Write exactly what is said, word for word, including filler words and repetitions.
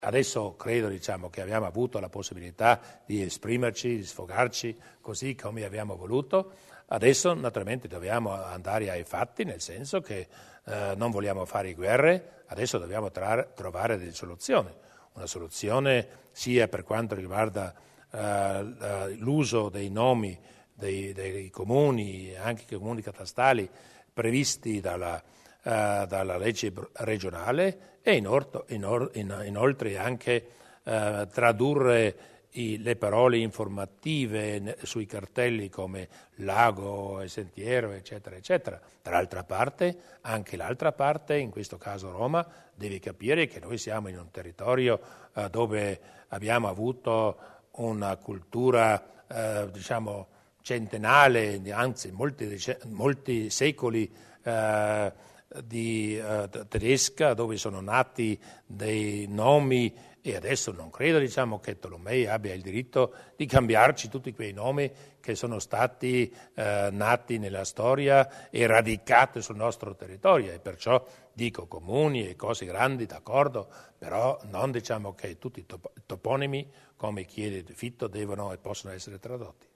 Adesso credo, diciamo, che abbiamo avuto la possibilità di esprimerci, di sfogarci così come abbiamo voluto. Adesso naturalmente dobbiamo andare ai fatti, nel senso che eh, non vogliamo fare guerre, adesso dobbiamo tra- trovare delle soluzioni. Una soluzione sia per quanto riguarda eh, l'uso dei nomi dei, dei comuni, anche i comuni catastali previsti dalla Uh, dalla legge regionale e inor- inor- in- inoltre anche uh, tradurre i- le parole informative ne- sui cartelli come lago e sentiero, eccetera, eccetera. Dall'altra parte, anche l'altra parte, in questo caso Roma, deve capire che noi siamo in un territorio uh, dove abbiamo avuto una cultura, uh, diciamo, centenale, anzi molti, molti secoli uh, di uh, tedesca, dove sono nati dei nomi, e adesso non credo, diciamo, che Tolomei abbia il diritto di cambiarci tutti quei nomi che sono stati uh, nati nella storia e radicati sul nostro territorio, e perciò dico comuni e cose grandi, d'accordo, però non diciamo che tutti i top- toponimi, come chiede Fitto, devono e possono essere tradotti.